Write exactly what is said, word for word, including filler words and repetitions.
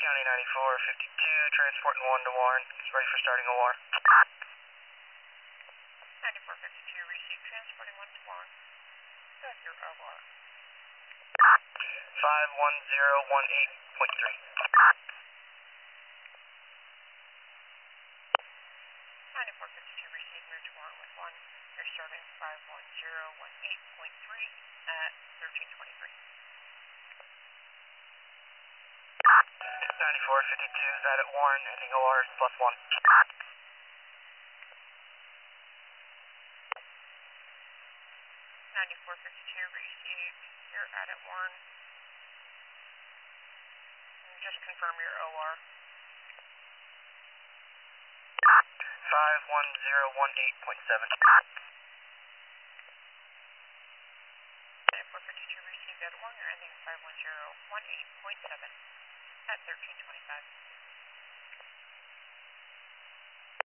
County ninety-four fifty-two, transporting one to Warren. It's ready for starting O R. ninety-four fifty-two, receive transporting one to Warren. Set your O R. five one zero one eight point three. ninety-four fifty-two, receive move to Warren with one. You're starting five one zero one eight point three at thirteen twenty-three. ninety-four fifty-two is out at Warren, ending O R is plus one. ninety-four fifty-two, receive. You're out at Warren. And just confirm your O R. five one zero one eight point seven. ninety-four fifty-two, receive out at Warren. You're ending five one zero one eight point seven at thirteen twenty-five.